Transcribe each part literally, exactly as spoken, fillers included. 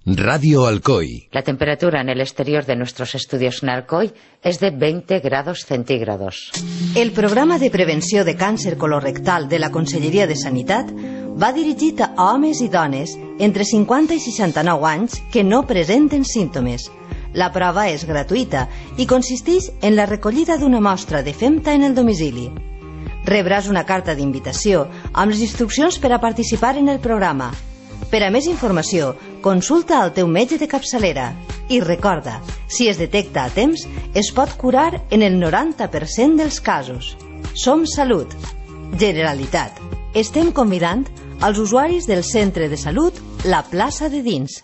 Radio Alcoy. La temperatura en el exterior de nuestros estudios en Alcoy es de veinte grados centígrados. El programa de prevenció de càncer colorectal de la Conselleria de Sanitat va dirigit a homes i dones entre cinquanta i seixanta-nou anys que no presenten símptomes. La prova és gratuïta i consisteix en la recollida d'una mostra de femta en el domicili. Rebràs una carta d'invitació amb les instruccions per a participar en el programa. Per a més informació, consulta el teu metge de capçalera. I recorda, si es detecta a temps, es pot curar en el noranta per cent dels casos. Som Salut. Generalitat. Estem convidant als usuaris del Centre de Salut La Plaça de Dins.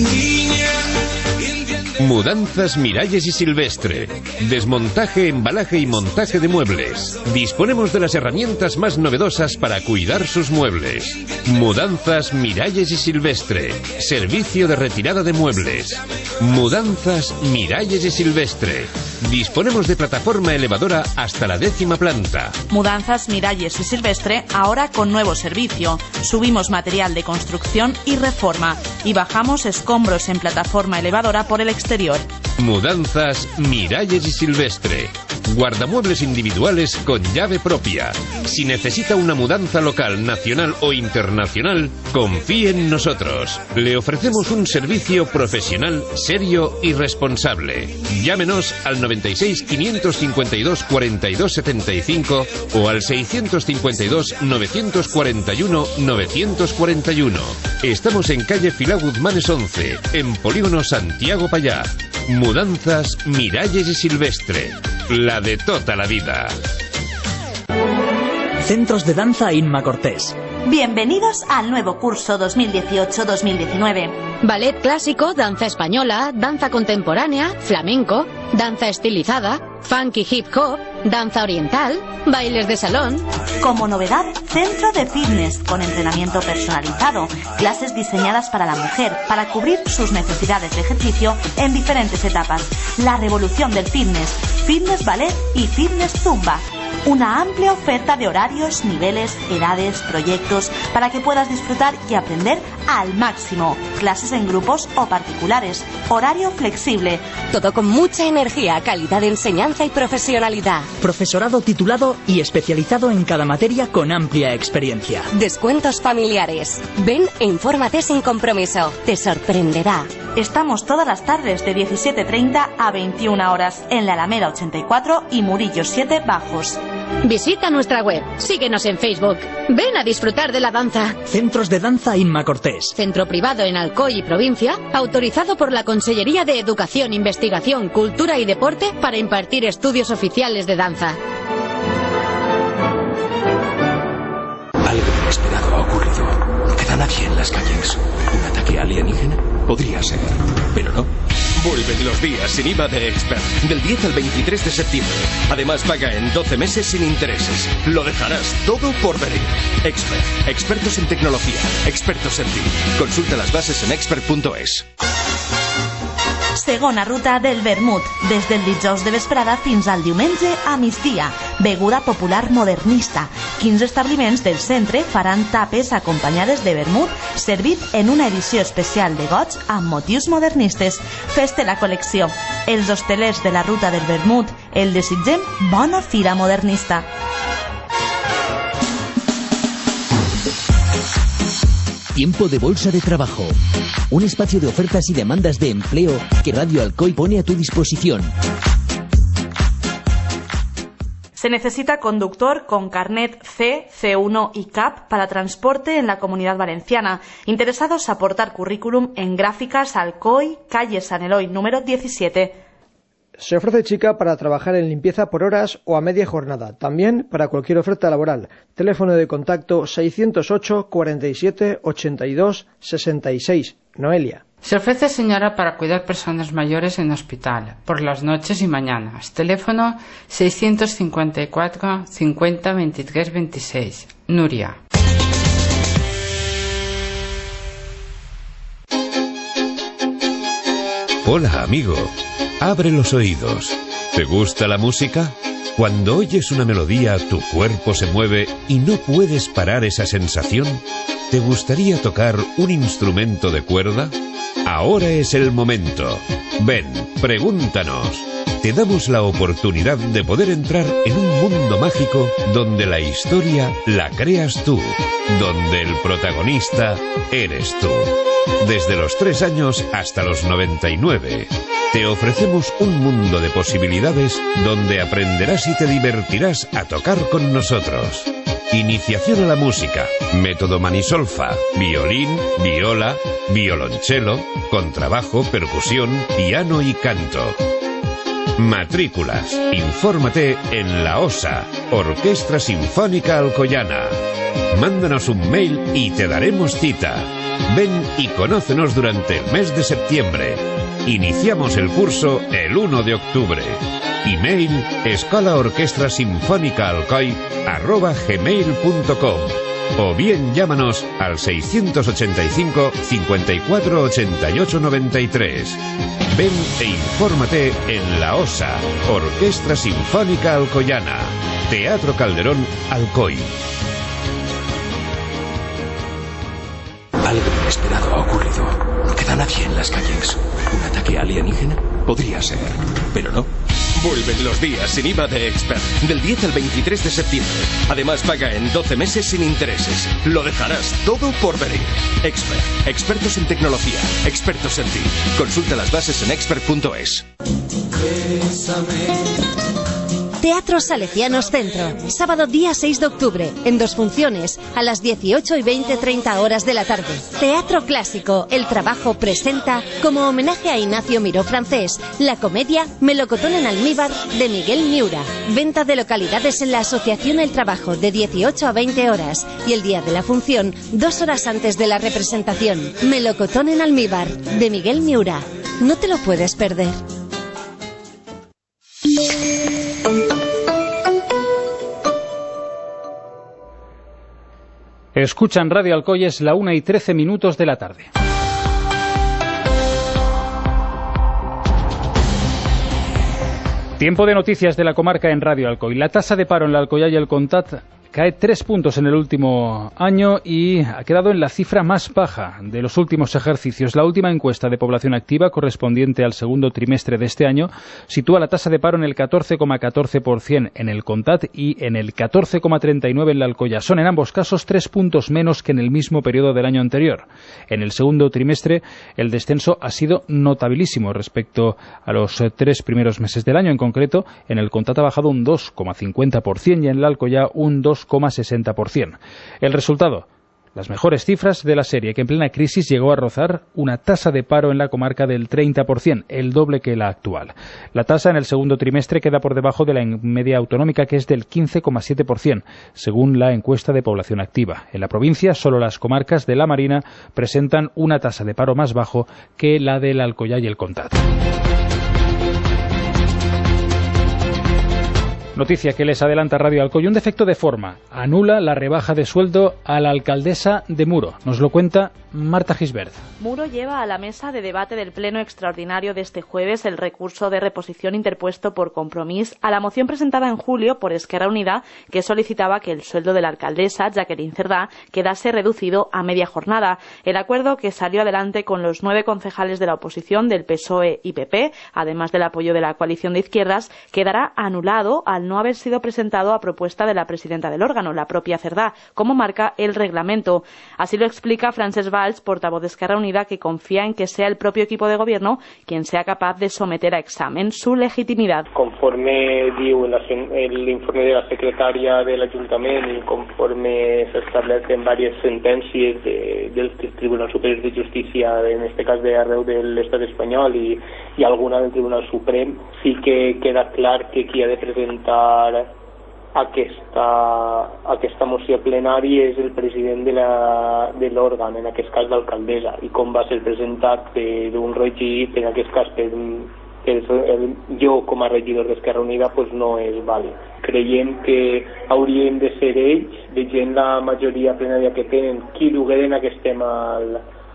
Mudanzas Miralles y Silvestre. Desmontaje, embalaje y montaje de muebles. Disponemos de las herramientas más novedosas para cuidar sus muebles. Mudanzas Miralles y Silvestre. Servicio de retirada de muebles. Mudanzas Miralles y Silvestre. Disponemos de plataforma elevadora hasta la décima planta. Mudanzas Miralles y Silvestre, ahora con nuevo servicio. Subimos material de construcción y reforma y bajamos escombros en plataforma elevadora por el exterior. Mudanzas Miralles y Silvestre. Guardamuebles individuales con llave propia. Si necesita una mudanza local, nacional o internacional, confíe en nosotros. Le ofrecemos un servicio profesional, serio y responsable. Llámenos al noventa y seis, quinientos cincuenta y dos, cuarenta y dos setenta y cinco o al seiscientos cincuenta y dos, novecientos cuarenta y uno, novecientos cuarenta y uno. Estamos en calle Filá Guzmanes once, en Polígono Santiago Pallá. Mudanzas Miralles y Silvestre. La de toda la vida. Centros de Danza Inma Cortés. Bienvenidos al nuevo curso dos mil dieciocho dos mil diecinueve. Ballet clásico, danza española, danza contemporánea, flamenco, danza estilizada, funky hip hop, danza oriental, bailes de salón. Como novedad, centro de fitness con entrenamiento personalizado, clases diseñadas para la mujer para cubrir sus necesidades de ejercicio en diferentes etapas. La revolución del fitness, fitness ballet y fitness zumba. Una amplia oferta de horarios, niveles, edades, proyectos para que puedas disfrutar y aprender al máximo. Clases en grupos o particulares. Horario flexible. Todo con mucha energía, calidad de enseñanza y profesionalidad. Profesorado titulado y especializado en cada materia con amplia experiencia. Descuentos familiares. Ven e infórmate sin compromiso. Te sorprenderá. Estamos todas las tardes de diecisiete treinta a veintiuna horas en la Alameda ochenta y cuatro y Murillo siete Bajos. Visita nuestra web, síguenos en Facebook. Ven a disfrutar de la danza. Centros de Danza Inma Cortés. Centro privado en Alcoy y provincia, autorizado por la Consellería de Educación, Investigación, Cultura y Deporte para impartir estudios oficiales de danza. Algo inesperado ha ocurrido. No queda nadie en las calles. ¿Un ataque alienígena? Podría ser, pero no. Vuelven los días sin I V A de Expert, del diez al veintitrés de septiembre. Además, paga en doce meses sin intereses. Lo dejarás todo por venir. Expert, expertos en tecnología, expertos en ti. Consulta las bases en expert punto es. Segona ruta del vermut, des del dijous de vesprada fins al diumenge a migdia. Beguda popular modernista. quinze establiments del centre faran tapes acompanyades de vermut, servit en una edició especial de goig amb motius modernistes. Fes-te la col·lecció. Els hostelers de la ruta del vermut el desitgem bona fira modernista. Tiempo de Bolsa de Trabajo. Un espacio de ofertas y demandas de empleo que Radio Alcoy pone a tu disposición. Se necesita conductor con carnet C, C uno y C A P para transporte en la Comunidad Valenciana. Interesados aportar currículum en Gráficas Alcoy, calle San Eloy, número diecisiete. Se ofrece chica para trabajar en limpieza por horas o a media jornada. También para cualquier oferta laboral. Teléfono de contacto seiscientos ocho, cuarenta y siete, ochenta y dos, sesenta y seis. Noelia. Se ofrece señora para cuidar personas mayores en hospital, por las noches y mañanas. Teléfono seiscientos cincuenta y cuatro, cincuenta, veintitrés, veintiséis. Nuria. Hola, amigo. Abre los oídos. ¿Te gusta la música? Cuando oyes una melodía, tu cuerpo se mueve y no puedes parar esa sensación. ¿Te gustaría tocar un instrumento de cuerda? Ahora es el momento. Ven, pregúntanos. Te damos la oportunidad de poder entrar en un mundo mágico donde la historia la creas tú, donde el protagonista eres tú. Desde los tres años hasta los noventa y nueve, te ofrecemos un mundo de posibilidades donde aprenderás y te divertirás a tocar con nosotros. Iniciación a la música, método manisolfa, violín, viola, violonchelo, contrabajo, percusión, piano y canto. Matrículas. Infórmate en la OSA, Orquestra Sinfónica Alcoyana. Mándanos un mail y te daremos cita. Ven y conócenos durante el mes de septiembre. Iniciamos el curso el uno de octubre. Email escola orquestra sinfónica alcoy arroba gmail punto com o bien llámanos al seiscientos ochenta y cinco, cincuenta y cuatro, ochenta y ocho, noventa y tres. Ven e infórmate en la OSA, Orquestra Sinfónica Alcoyana, Teatro Calderón, Alcoy. Algo inesperado ha ocurrido. No queda nadie en las calles. ¿Un ataque alienígena? Podría ser, pero no. Vuelven los días sin I V A de Expert, del diez al veintitrés de septiembre. Además, paga en doce meses sin intereses. Lo dejarás todo por venir. Expert, expertos en tecnología, expertos en ti. Consulta las bases en expert punto es. Teatro Salesianos Centro, sábado día seis de octubre, en dos funciones, a las dieciocho y veinte, treinta horas de la tarde. Teatro Clásico, El Trabajo presenta, como homenaje a Ignacio Miró francés, la comedia Melocotón en almíbar de Miguel Miura. Venta de localidades en la Asociación El Trabajo de dieciocho a veinte horas y el día de la función, dos horas antes de la representación. Melocotón en almíbar de Miguel Miura. No te lo puedes perder. Escuchan Radio Alcoy, es la una y trece minutos de la tarde. Tiempo de noticias de la comarca en Radio Alcoy. La tasa de paro en la Alcoyá y el Contat cae tres puntos en el último año y ha quedado en la cifra más baja de los últimos ejercicios. La última encuesta de población activa, correspondiente al segundo trimestre de este año, sitúa la tasa de paro en el catorce coma catorce por ciento en el Contat y en el catorce coma treinta y nueve por ciento en la Alcoyá. Son en ambos casos tres puntos menos que en el mismo periodo del año anterior. En el segundo trimestre el descenso ha sido notabilísimo respecto a los tres primeros meses del año. En concreto, en el Contat ha bajado un dos coma cincuenta por ciento y en la Alcoyá un dos coma sesenta por ciento. El resultado, las mejores cifras de la serie, que en plena crisis llegó a rozar una tasa de paro en la comarca del treinta por ciento, el doble que la actual. La tasa en el segundo trimestre queda por debajo de la media autonómica, que es del quince coma siete por ciento, según la encuesta de población activa. En la provincia, solo las comarcas de la Marina presentan una tasa de paro más bajo que la del Alcoyá y el Contat. Noticia que les adelanta Radio Alcoy. Un defecto de forma anula la rebaja de sueldo a la alcaldesa de Muro. Nos lo cuenta Marta Gisbert. Muro lleva a la mesa de debate del Pleno Extraordinario de este jueves el recurso de reposición interpuesto por Compromís a la moción presentada en julio por Esquerra Unida, que solicitaba que el sueldo de la alcaldesa, Jacqueline Cerdá, quedase reducido a media jornada. El acuerdo, que salió adelante con los nueve concejales de la oposición del P S O E y P P, además del apoyo de la coalición de izquierdas, quedará anulado al no haber sido presentado a propuesta de la presidenta del órgano, la propia Cerdá, como marca el reglamento. Así lo explica Francesc Valls, portavoz de Esquerra Unida, que confía en que sea el propio equipo de gobierno quien sea capaz de someter a examen su legitimidad. Conforme diu el informe de la secretaria del Ayuntamiento y conforme s'establecen varias sentencias de, del Tribunal Superior de Justícia, en este cas de arreu de l'Estat espanyol i, i alguna del Tribunal Suprem, sí que queda clar que qui ha de presentar aquesta, aquesta moció plenària és el president de la, de l'òrgan, en aquest cas l'alcaldessa, i com va ser presentat d'un regit, en aquest cas per, per el, jo com a regidor d'Esquerra Unida, pues no és vàlid. Creiem que hauríem de ser ells, veient la majoria plenària que tenen, qui dugueren aquest tema al,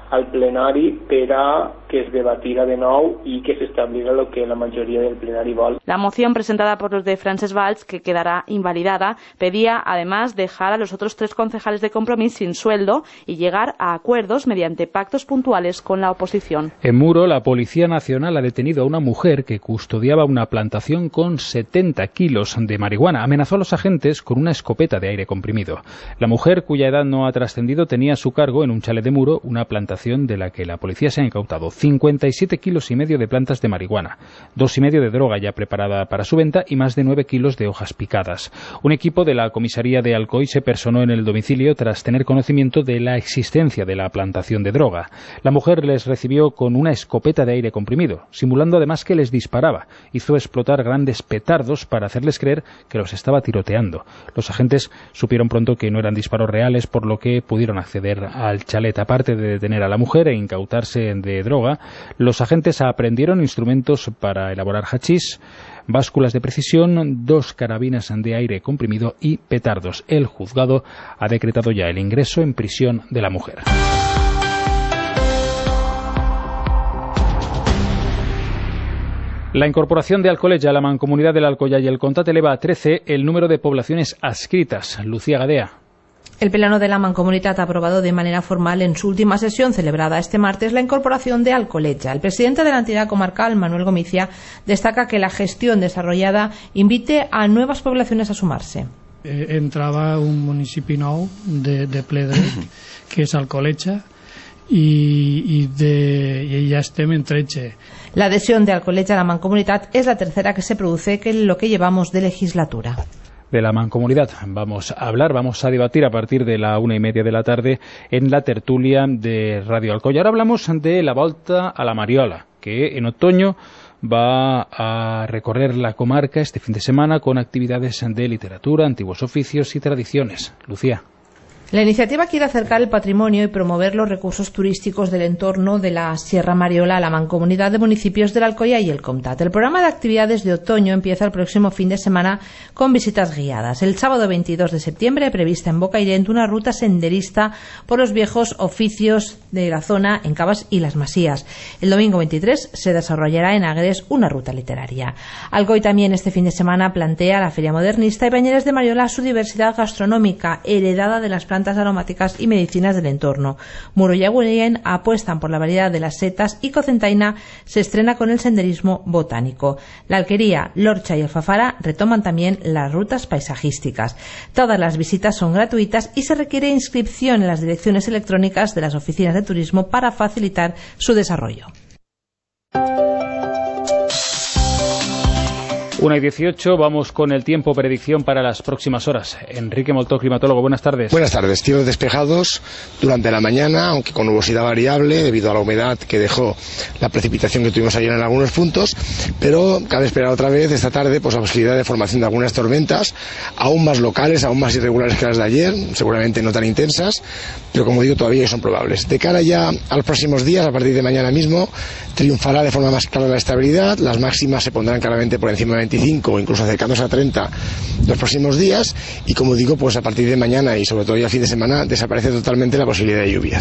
al plenari per a que es debatira de nou i que s'establirà el que la majoria del plenari vol. La moción presentada por los de Francesc Valls, que quedará invalidada, pedía además dejar a los otros tres concejales de Compromís sin sueldo y llegar a acuerdos mediante pactos puntuales con la oposición. En Muro, la Policía Nacional ha detenido a una mujer que custodiaba una plantación con setenta kilos de marihuana. Amenazó a los agentes con una escopeta de aire comprimido. La mujer, cuya edad no ha trascendido, tenía a su cargo en un chalet de Muro una plantación de la que la policía se ha incautado cincuenta y siete kilos y medio de plantas de marihuana, dos y medio de droga ya preparada para su venta y más de nueve kilos de hojas picadas. Un equipo de la comisaría de Alcoy se personó en el domicilio tras tener conocimiento de la existencia de la plantación de droga. La mujer les recibió con una escopeta de aire comprimido, simulando además que les disparaba. Hizo explotar grandes petardos para hacerles creer que los estaba tiroteando. Los agentes supieron pronto que no eran disparos reales, por lo que pudieron acceder al chalet. Aparte de detener a la mujer e incautarse de droga, los agentes aprendieron instrumentos para elaborar hachís, básculas de precisión, dos carabinas de aire comprimido y petardos. El juzgado ha decretado ya el ingreso en prisión de la mujer. La incorporación de Alcoleja a la Mancomunidad del Alcoyà y el Comtat eleva a trece el número de poblaciones adscritas. Lucía Gadea. El Pleno de la Mancomunitat ha aprobado de manera formal en su última sesión celebrada este martes la incorporación de Alcoleja. El presidente de la entidad comarcal, Manuel Gomicia, destaca que la gestión desarrollada invite a nuevas poblaciones a sumarse. Eh, entrava un municipi nou de, de ple dret, que és Alcoleja, i, i, de, i ja estem en tretze. La adhesión de Alcoleja a la Mancomunitat es la tercera que se produce en lo que llevamos de legislatura. De la Mancomunidad vamos a hablar, vamos a debatir a partir de la una y media de la tarde en la tertulia de Radio Alcoy. Ahora hablamos de la Volta a la Mariola, que en otoño va a recorrer la comarca este fin de semana con actividades de literatura, antiguos oficios y tradiciones. Lucía. La iniciativa quiere acercar el patrimonio y promover los recursos turísticos del entorno de la Sierra Mariola a la Mancomunidad de Municipios del Alcoyà y el Comtat. El programa de actividades de otoño empieza el próximo fin de semana con visitas guiadas. El sábado veintidós de septiembre, prevista en Bocairent una ruta senderista por los viejos oficios de la zona en Cabas y Las Masías. El domingo veintitrés se desarrollará en Agres una ruta literaria. Alcoy también este fin de semana plantea la Feria Modernista y Bañeres de Mariola su diversidad gastronómica, heredada de las plantas aromáticas y medicinas del entorno. Muro y Agüellén apuestan por la variedad de las setas y Cocentaina se estrena con el senderismo botánico. La Alquería, Lorcha y Alfafara retoman también las rutas paisajísticas. Todas las visitas son gratuitas y se requiere inscripción en las direcciones electrónicas de las oficinas de turismo para facilitar su desarrollo. una y dieciocho, vamos con el tiempo, predicción para las próximas horas. Enrique Moltó, climatólogo, buenas tardes. Buenas tardes, cielos despejados durante la mañana, aunque con nubosidad variable debido a la humedad que dejó la precipitación que tuvimos ayer en algunos puntos, pero cabe esperar otra vez esta tarde pues la posibilidad de formación de algunas tormentas, aún más locales, aún más irregulares que las de ayer, seguramente no tan intensas, pero como digo todavía son probables. De cara ya a los próximos días, a partir de mañana mismo, triunfará de forma más clara la estabilidad, las máximas se pondrán claramente por encima de veinticinco o incluso acercándose a treinta los próximos días y como digo, pues a partir de mañana y sobre todo ya a fin de semana desaparece totalmente la posibilidad de lluvias.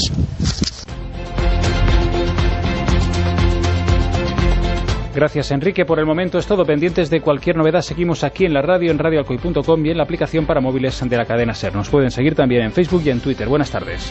Gracias, Enrique. Por el momento es todo. Pendientes de cualquier novedad, seguimos aquí en la radio, en radio alcoy punto com y en la aplicación para móviles de la cadena SER. Nos pueden seguir también en Facebook y en Twitter. Buenas tardes.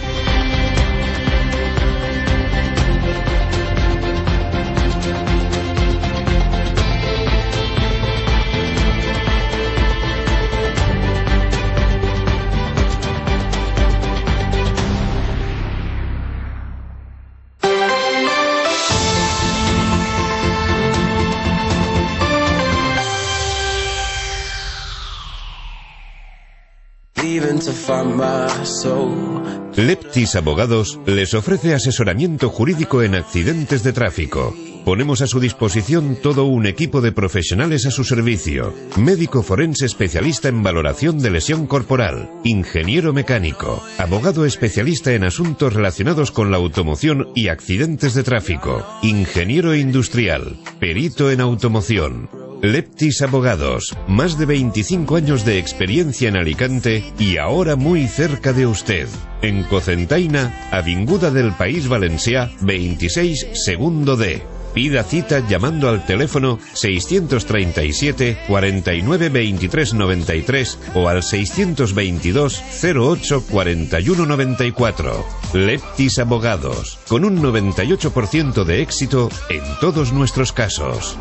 Leptis Abogados les ofrece asesoramiento jurídico en accidentes de tráfico. Ponemos a su disposición todo un equipo de profesionales a su servicio. Médico forense especialista en valoración de lesión corporal. Ingeniero mecánico. Abogado especialista en asuntos relacionados con la automoción y accidentes de tráfico. Ingeniero industrial. Perito en automoción. Leptis Abogados, más de veinticinco años de experiencia en Alicante y ahora muy cerca de usted. En Cocentaina, Avinguda del País Valencià, veintiséis, segundo D. Pida cita llamando al teléfono seiscientos treinta y siete, cuarenta y nueve, veintitrés, noventa y tres o al seiscientos veintidós, cero ocho, cuarenta y uno, noventa y cuatro. Leptis Abogados, con un noventa y ocho por ciento de éxito en todos nuestros casos.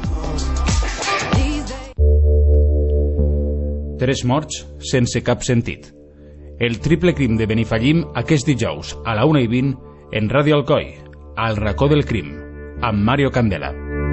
Tres morts sense cap sentit. El triple crim de Benifallim aquest dijous a la una i vint en Ràdio Alcoi, al racó del crim, amb Mario Candela.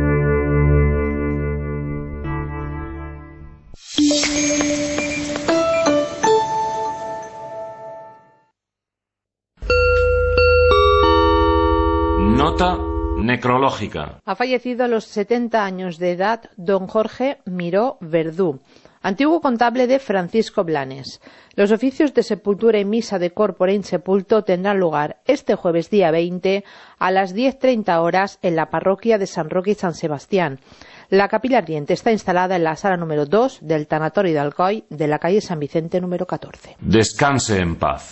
Nota necrológica. Ha fallecido a los setenta años de edad don Jorge Miró Verdú, antiguo contable de Francisco Blanes. Los oficios de sepultura y misa de corpore insepulto tendrán lugar este jueves día veinte a las diez treinta horas en la parroquia de San Roque y San Sebastián. La capilla ardiente está instalada en la sala número dos del tanatorio de Alcoi de la calle San Vicente número catorce. Descanse en paz.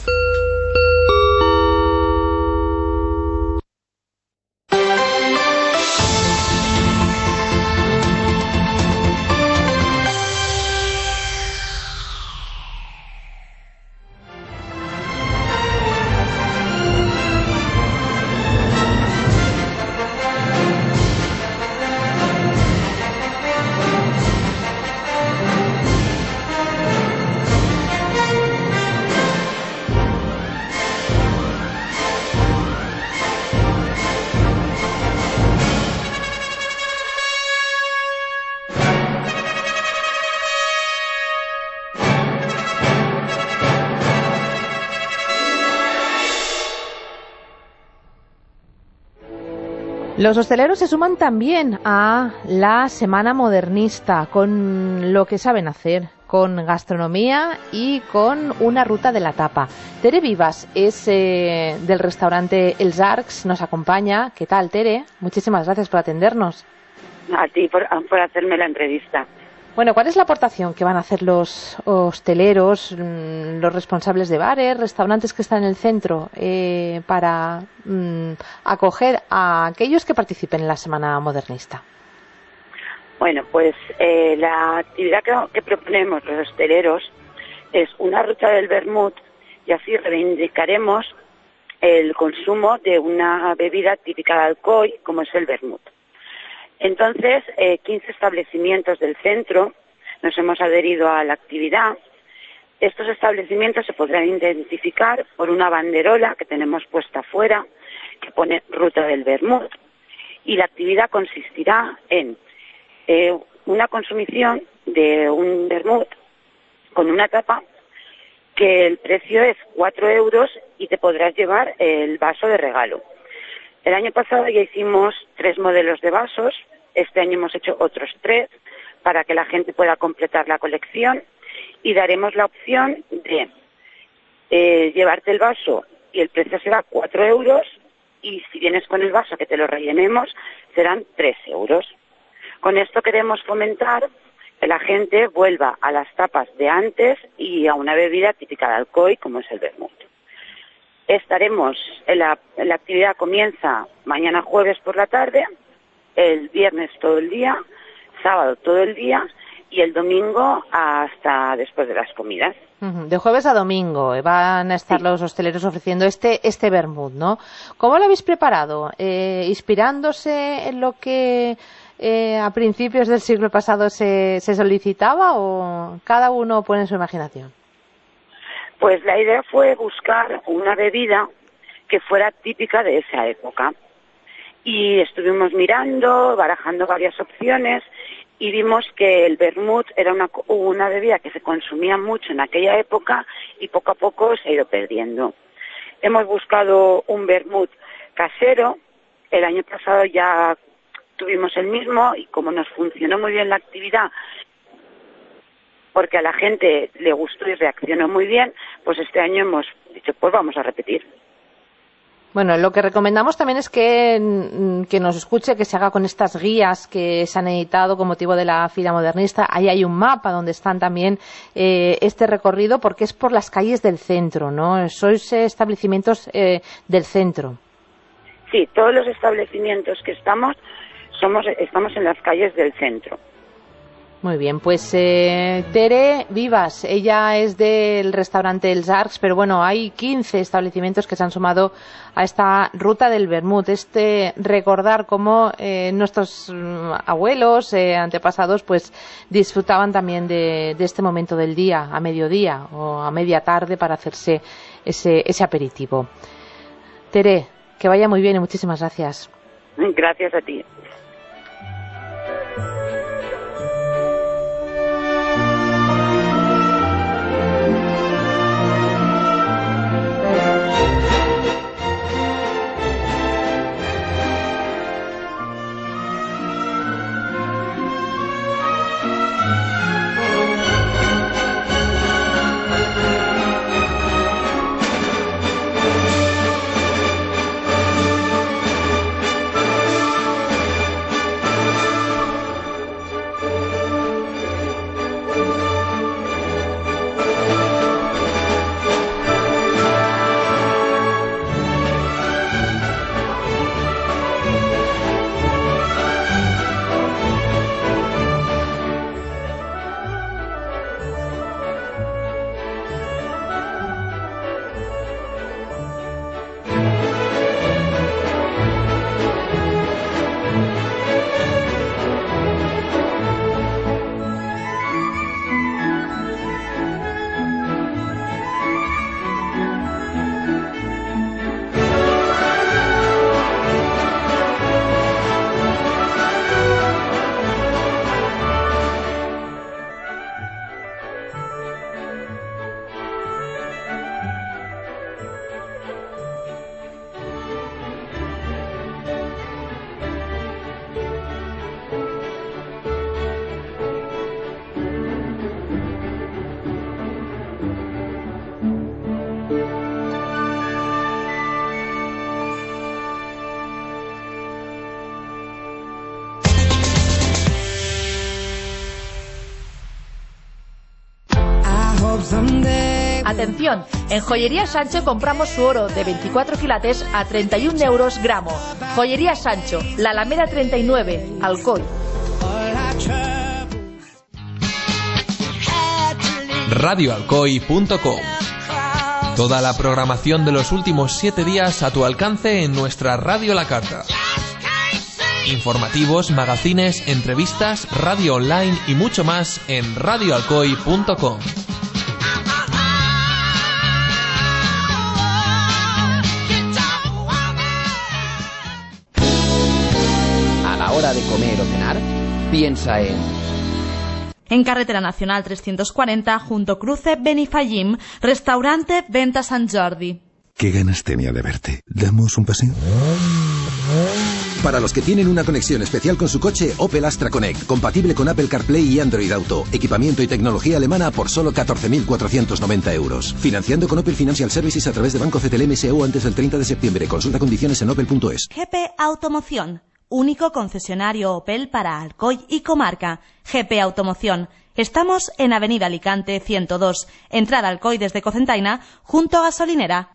Los hosteleros se suman también a la Semana Modernista con lo que saben hacer, con gastronomía y con una ruta de la tapa. Tere Vivas es eh, del restaurante Els Arcs, nos acompaña. ¿Qué tal, Tere? Muchísimas gracias por atendernos. A ti por, por hacerme la entrevista. Bueno, ¿cuál es la aportación que van a hacer los hosteleros, los responsables de bares, restaurantes que están en el centro eh, para mm, acoger a aquellos que participen en la Semana Modernista? Bueno, pues eh, la actividad que, que proponemos los hosteleros es una ruta del vermut y así reivindicaremos el consumo de una bebida típica de Alcoi como es el vermut. Entonces, eh, quince establecimientos del centro nos hemos adherido a la actividad. Estos establecimientos se podrán identificar por una banderola que tenemos puesta afuera que pone Ruta del Vermut. Y la actividad consistirá en eh, una consumición de un vermut con una tapa que el precio es cuatro euros y te podrás llevar el vaso de regalo. El año pasado ya hicimos tres modelos de vasos, este año hemos hecho otros tres para que la gente pueda completar la colección y daremos la opción de eh, llevarte el vaso y el precio será cuatro euros y si vienes con el vaso que te lo rellenemos serán tres euros. Con esto queremos fomentar que la gente vuelva a las tapas de antes y a una bebida típica de Alcoi como es el vermut. Estaremos, en la, en la actividad comienza mañana jueves por la tarde, el viernes todo el día, sábado todo el día y el domingo hasta después de las comidas. De jueves a domingo van a estar sí. los hosteleros ofreciendo este este vermut, ¿no? ¿Cómo lo habéis preparado? Eh, ¿Inspirándose en lo que eh, a principios del siglo pasado se, se solicitaba o cada uno pone su imaginación? Pues la idea fue buscar una bebida que fuera típica de esa época. Y estuvimos mirando, barajando varias opciones y vimos que el vermut era una, una bebida que se consumía mucho en aquella época y poco a poco se ha ido perdiendo. Hemos buscado un vermut casero, el año pasado ya tuvimos el mismo y como nos funcionó muy bien la actividad, porque a la gente le gustó y reaccionó muy bien, pues este año hemos dicho, pues vamos a repetir. Bueno, lo que recomendamos también es que, que nos escuche, que se haga con estas guías que se han editado con motivo de la Fira Modernista. Ahí hay un mapa donde están también eh, este recorrido, porque es por las calles del centro, ¿no? Sois eh, establecimientos eh, del centro. Sí, todos los establecimientos que estamos, somos estamos en las calles del centro. Muy bien, pues eh, Tere Vivas, ella es del restaurante Els Arcs, pero bueno, hay quince establecimientos que se han sumado a esta ruta del vermut. Este recordar cómo eh, nuestros abuelos, eh, antepasados, pues disfrutaban también de, de este momento del día, a mediodía o a media tarde, para hacerse ese, ese aperitivo. Tere, que vaya muy bien y muchísimas gracias. Gracias a ti. Atención, en Joyería Sancho compramos su oro de veinticuatro quilates a treinta y un euros gramo. Joyería Sancho, la Alameda treinta y nueve, Alcoy. radio alcoy punto com. Toda la programación de los últimos siete días a tu alcance en nuestra Radio La Carta. Informativos, magazines, entrevistas, radio online y mucho más en radio alcoy punto com. A la hora de comer o cenar, piensa en... En Carretera Nacional trescientos cuarenta, junto cruce Benifallim, restaurante Venta San Jordi. Qué ganas tenía de verte. ¿Damos un paseo? Para los que tienen una conexión especial con su coche, Opel Astra Connect, compatible con Apple CarPlay y Android Auto, equipamiento y tecnología alemana por solo catorce mil cuatrocientos noventa euros. Financiando con Opel Financial Services a través de Banco C T L M S U antes del treinta de septiembre. Consulta condiciones en opel punto es. G P Automoción, único concesionario Opel para Alcoy y comarca. G P Automoción. Estamos en Avenida Alicante ciento dos, entrada Alcoy desde Cocentaina, junto a Gasolinera.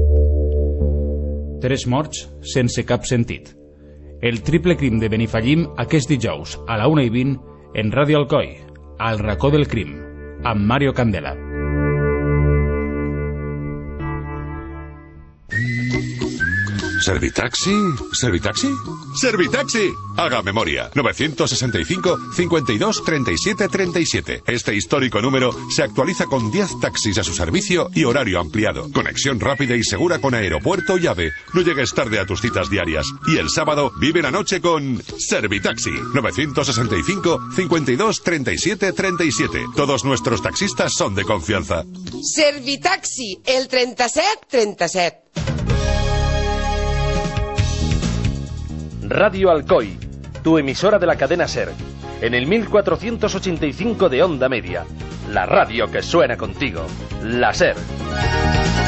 Tres morts sense cap sentit. El triple crim de Benifallim aquest dijous a la una i vint en Ràdio Alcoi, al racó del crim, amb Mario Candela. ¿Servitaxi? ¿Servitaxi? ¡Servitaxi! Haga memoria. novecientos sesenta y cinco, cincuenta y dos, treinta y siete, treinta y siete. Este histórico número se actualiza con diez taxis a su servicio y horario ampliado. Conexión rápida y segura con aeropuerto y AVE. No llegues tarde a tus citas diarias. Y el sábado vive la noche con Servitaxi. novecientos sesenta y cinco, cincuenta y dos, treinta y siete, treinta y siete. Todos nuestros taxistas son de confianza. Servitaxi, el treinta y siete, treinta y siete. Radio Alcoy, tu emisora de la cadena SER, en el mil cuatrocientos ochenta y cinco de onda media, la radio que suena contigo, la SER.